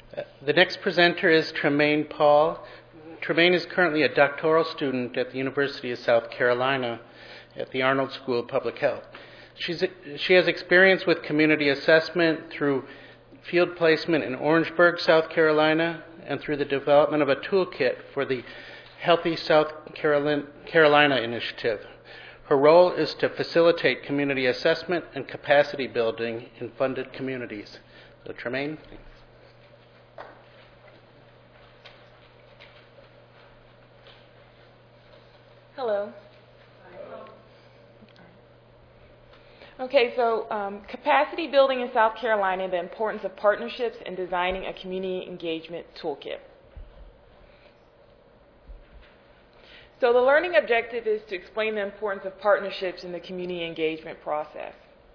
The next presenter is Tremaine Paul. Tremaine is currently a doctoral student at the University of South Carolina at the Arnold School of Public Health. She has experience with community assessment through field placement in Orangeburg, South Carolina, and through the development of a toolkit for the Healthy South Carolina initiative. Her role is to facilitate community assessment and capacity building in funded communities. So, Tremaine. Hello. Okay, so capacity building in South Carolina, the importance of partnerships and designing a community engagement toolkit. So the learning objective is to explain the importance of partnerships in the community engagement process.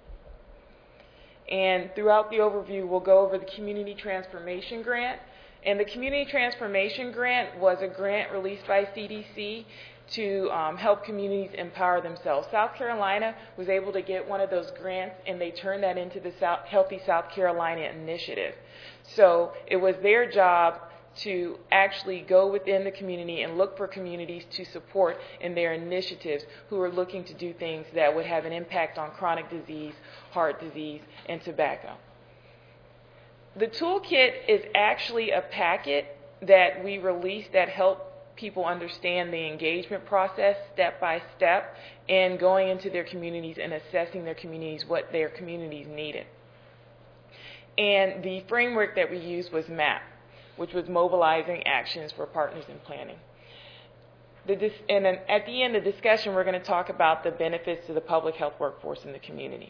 And throughout the overview, we'll go over the Community Transformation Grant. And the Community Transformation Grant was a grant released by CDC to help communities empower themselves. South Carolina was able to get one of those grants, and they turned that into the Healthy South Carolina initiative. So it was their job to actually go within the community and look for communities to support in their initiatives who are looking to do things that would have an impact on chronic disease, heart disease, and tobacco. The toolkit is actually a packet that we released that helped people understand the engagement process step by step and going into their communities and assessing their communities, what their communities needed. And the framework that we used was MAP, which was mobilizing actions for partners in planning. And then at the end of the discussion, we're going to talk about the benefits to the public health workforce in the community.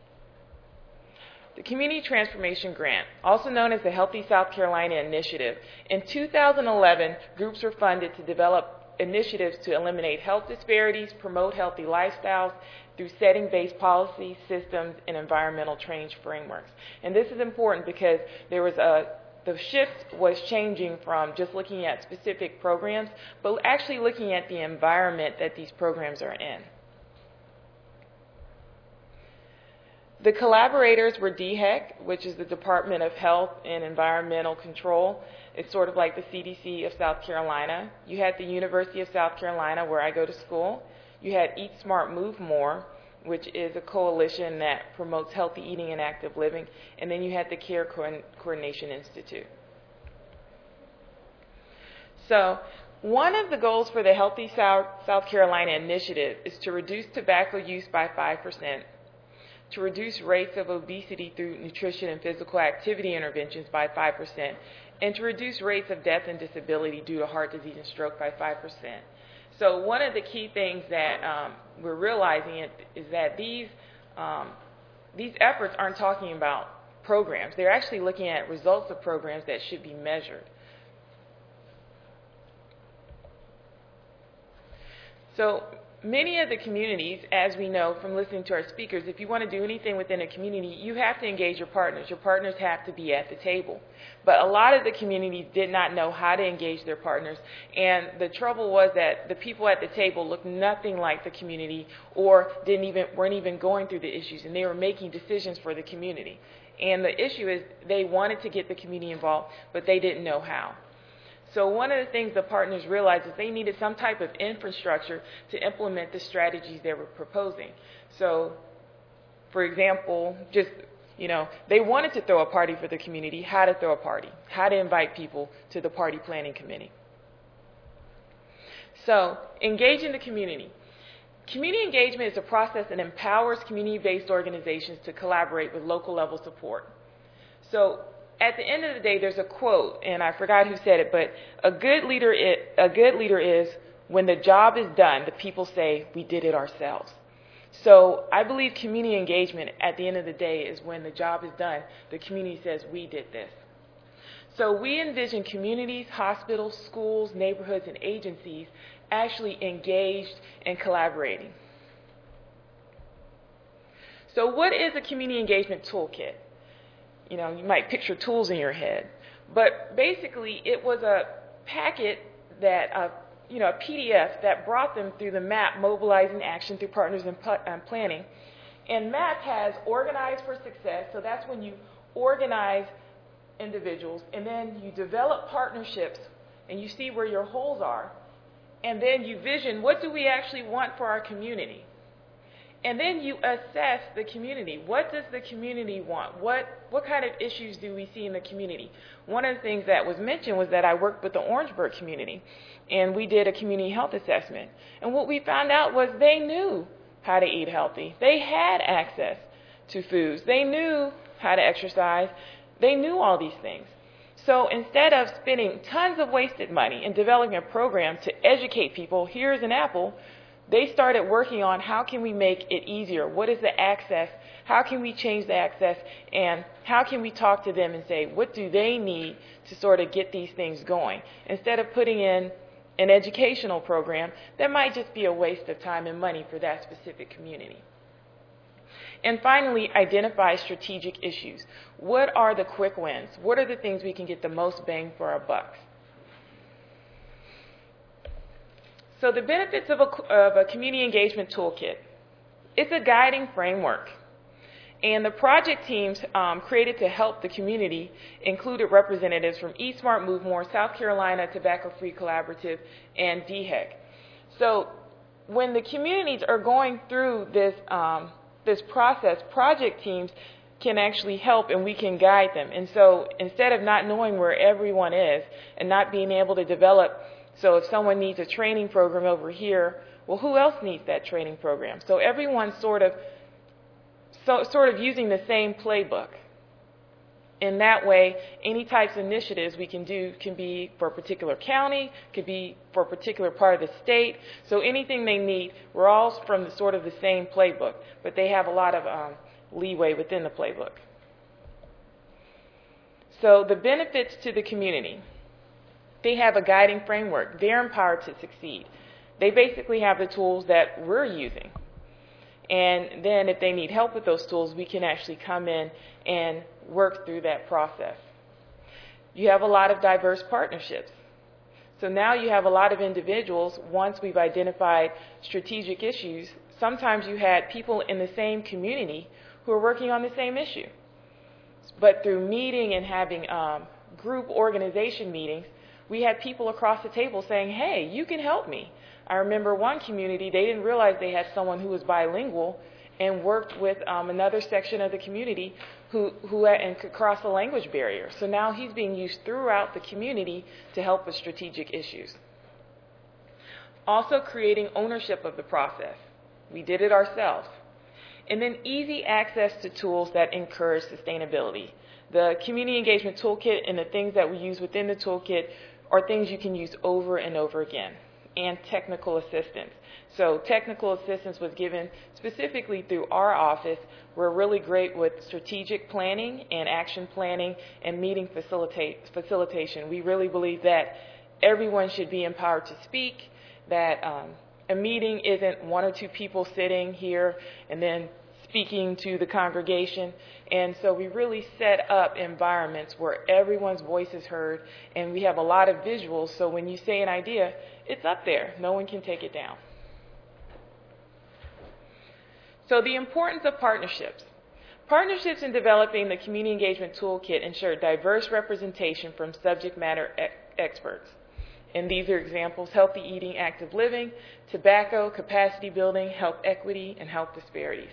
The Community Transformation Grant, also known as the Healthy South Carolina Initiative. In 2011, groups were funded to develop initiatives to eliminate health disparities, promote healthy lifestyles through setting-based policies, systems, and environmental change frameworks. And this is important because there was the shift was changing from just looking at specific programs, but actually looking at the environment that these programs are in. The collaborators were DHEC, which is the Department of Health and Environmental Control. It's sort of like the CDC of South Carolina. You had the University of South Carolina, where I go to school. You had Eat Smart, Move More, which is a coalition that promotes healthy eating and active living. And then you had the Care Coordination Institute. So one of the goals for the Healthy South Carolina Initiative is to reduce tobacco use by 5%, to reduce rates of obesity through nutrition and physical activity interventions by 5%, and to reduce rates of death and disability due to heart disease and stroke by 5%. So one of the key things that we're realizing is that these efforts aren't talking about programs. They're actually looking at results of programs that should be measured. So many of the communities, as we know from listening to our speakers, if you want to do anything within a community, you have to engage your partners. Your partners have to be at the table. But a lot of the communities did not know how to engage their partners. And the trouble was that the people at the table looked nothing like the community or weren't even going through the issues. And they were making decisions for the community. And the issue is they wanted to get the community involved, but they didn't know how. So one of the things the partners realized is they needed some type of infrastructure to implement the strategies they were proposing. So, for example, they wanted to throw a party for the community, how to throw a party, how to invite people to the party planning committee. So, engaging the community. Community engagement is a process that empowers community-based organizations to collaborate with local level support. So, at the end of the day, there's a quote, and I forgot who said it, but a good leader is when the job is done, the people say, we did it ourselves. So I believe community engagement at the end of the day is when the job is done, the community says, we did this. So we envision communities, hospitals, schools, neighborhoods, and agencies actually engaged and collaborating. So what is a community engagement toolkit? You might picture tools in your head. But basically, it was a packet that, a PDF that brought them through the MAP, Mobilizing Action Through Partners in Planning. And MAP has Organize for Success. So that's when you organize individuals, and then you develop partnerships, and you see where your holes are, and then you vision, what do we actually want for our community? And then you assess the community. What does the community want? What kind of issues do we see in the community? One of the things that was mentioned was that I worked with the Orangeburg community, and we did a community health assessment. And what we found out was they knew how to eat healthy. They had access to foods. They knew how to exercise. They knew all these things. So instead of spending tons of wasted money in developing a program to educate people, here's an apple, they started working on how can we make it easier? What is the access? How can we change the access? And how can we talk to them and say, what do they need to sort of get these things going? Instead of putting in an educational program that might just be a waste of time and money for that specific community. And finally, identify strategic issues. What are the quick wins? What are the things we can get the most bang for our bucks? So the benefits of a community engagement toolkit. It's a guiding framework. And the project teams created to help the community included representatives from Eat Smart, Move More, South Carolina Tobacco Free Collaborative, and DHEC. So when the communities are going through this process, project teams can actually help and we can guide them. And so instead of not knowing where everyone is and not being able to develop, so if someone needs a training program over here, well, who else needs that training program? So everyone's sort of using the same playbook. In that way, any types of initiatives we can do can be for a particular county, could be for a particular part of the state. So anything they need, we're all from the sort of the same playbook, but they have a lot of leeway within the playbook. So the benefits to the community. They have a guiding framework. They're empowered to succeed. They basically have the tools that we're using. And then if they need help with those tools, we can actually come in and work through that process. You have a lot of diverse partnerships. So now you have a lot of individuals, once we've identified strategic issues, sometimes you had people in the same community who are working on the same issue. But through meeting and having group organization meetings, we had people across the table saying, hey, you can help me. I remember one community, they didn't realize they had someone who was bilingual and worked with another section of the community who could cross the language barrier. So now he's being used throughout the community to help with strategic issues. Also creating ownership of the process. We did it ourselves. And then easy access to tools that encourage sustainability. The community engagement toolkit and the things that we use within the toolkit are things you can use over and over again. And technical assistance. So technical assistance was given specifically through our office. We're really great with strategic planning and action planning and meeting facilitation. We really believe that everyone should be empowered to speak, that a meeting isn't one or two people sitting here and then speaking to the congregation. And so we really set up environments where everyone's voice is heard, and we have a lot of visuals, so when you say an idea, it's up there. No one can take it down. So the importance of partnerships. Partnerships in developing the Community Engagement Toolkit ensure diverse representation from subject matter experts. And these are examples: healthy eating, active living, tobacco, capacity building, health equity, and health disparities.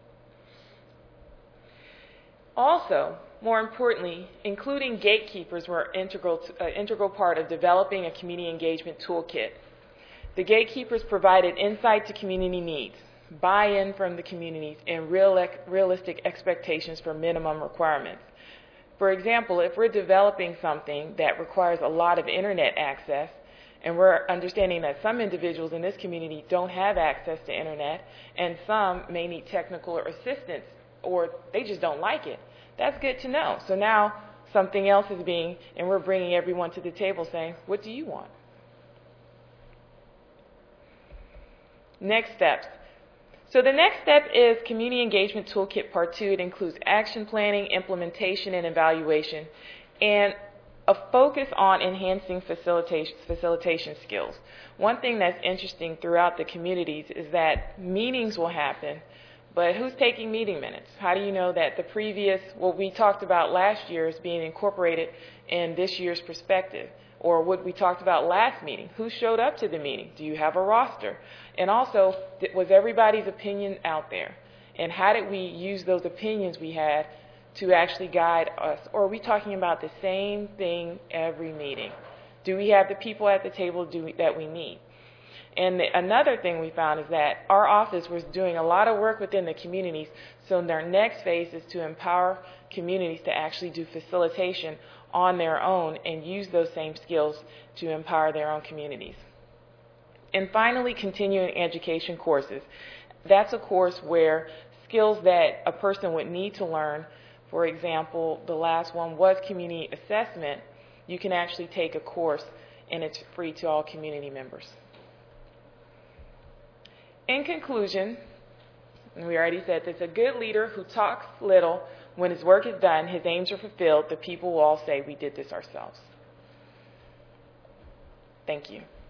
Also, more importantly, including gatekeepers were an integral part of developing a community engagement toolkit. The gatekeepers provided insight to community needs, buy-in from the communities, and realistic expectations for minimum requirements. For example, if we're developing something that requires a lot of internet access, and we're understanding that some individuals in this community don't have access to internet, and some may need technical assistance, or they just don't like it. That's good to know. So now something else is and we're bringing everyone to the table saying, what do you want? Next steps. So the next step is Community Engagement Toolkit Part 2. It includes action planning, implementation, and evaluation, and a focus on enhancing facilitation skills. One thing that's interesting throughout the communities is that meetings will happen, But who's taking meeting minutes? How do you know that the previous, what we talked about last year is being incorporated in this year's perspective? Or what we talked about last meeting? Who showed up to the meeting? Do you have a roster? And also, was everybody's opinion out there? And how did we use those opinions we had to actually guide us? Or are we talking about the same thing every meeting? Do we have the people at the table that we need? And another thing we found is that our office was doing a lot of work within the communities, so their next phase is to empower communities to actually do facilitation on their own and use those same skills to empower their own communities. And finally, continuing education courses. That's a course where skills that a person would need to learn, for example, the last one was community assessment. You can actually take a course and it's free to all community members. In conclusion, and we already said this, a good leader who talks little, when his work is done, his aims are fulfilled, the people will all say, we did this ourselves. Thank you.